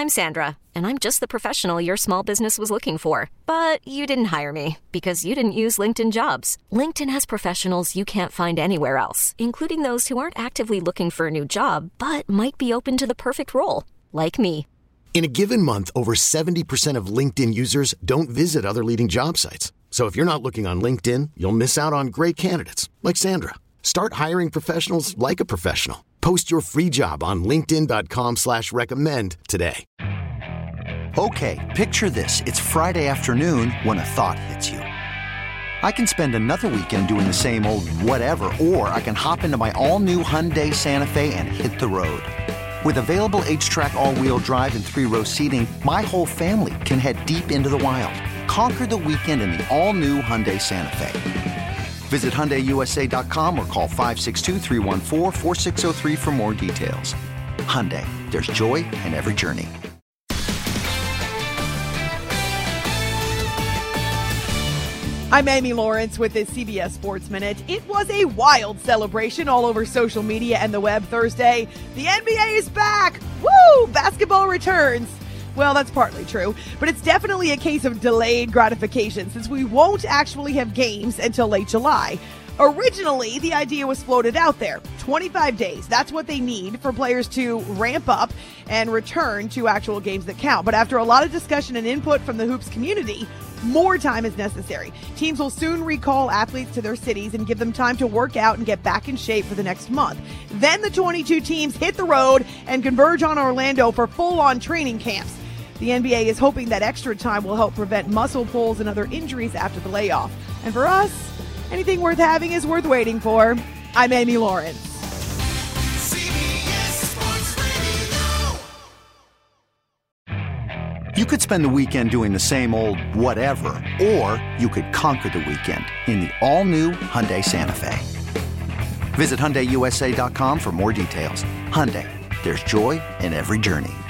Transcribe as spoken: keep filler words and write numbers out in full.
I'm Sandra, and I'm just the professional your small business was looking for. But you didn't hire me because you didn't use LinkedIn Jobs. LinkedIn has professionals you can't find anywhere else, including those who aren't actively looking for a new job, but might be open to the perfect role, like me. In a given month, over seventy percent of LinkedIn users don't visit other leading job sites. So if you're not looking on LinkedIn, you'll miss out on great candidates like Sandra. Start hiring professionals like a professional. Post your free job on linkedin dot com slash recommend today. Okay, picture this. It's Friday afternoon when a thought hits you. I can spend another weekend doing the same old whatever, or I can hop into my all-new Hyundai Santa Fe and hit the road. With available H-Track all-wheel drive and three-row seating, my whole family can head deep into the wild. Conquer the weekend in the all-new Hyundai Santa Fe. Visit Hyundai U S A dot com or call five six two, three one four, four six zero three for more details. Hyundai, there's joy in every journey. I'm Amy Lawrence with this C B S Sports Minute. It was a wild celebration all over social media and the web Thursday. The N B A is back! Woo! Basketball returns. Well, that's partly true, but it's definitely a case of delayed gratification since we won't actually have games until late July. Originally, the idea was floated out there. twenty-five days, that's what they need for players to ramp up and return to actual games that count. But after a lot of discussion and input from the hoops community, more time is necessary. Teams will soon recall athletes to their cities and give them time to work out and get back in shape for the next month. Then the twenty-two teams hit the road and converge on Orlando for full-on training camps. The N B A is hoping that extra time will help prevent muscle pulls and other injuries after the layoff. And for us, anything worth having is worth waiting for. I'm Amy Lawrence. C B S Sports Radio. You could spend the weekend doing the same old whatever, or you could conquer the weekend in the all-new Hyundai Santa Fe. Visit Hyundai U S A dot com for more details. Hyundai, there's joy in every journey.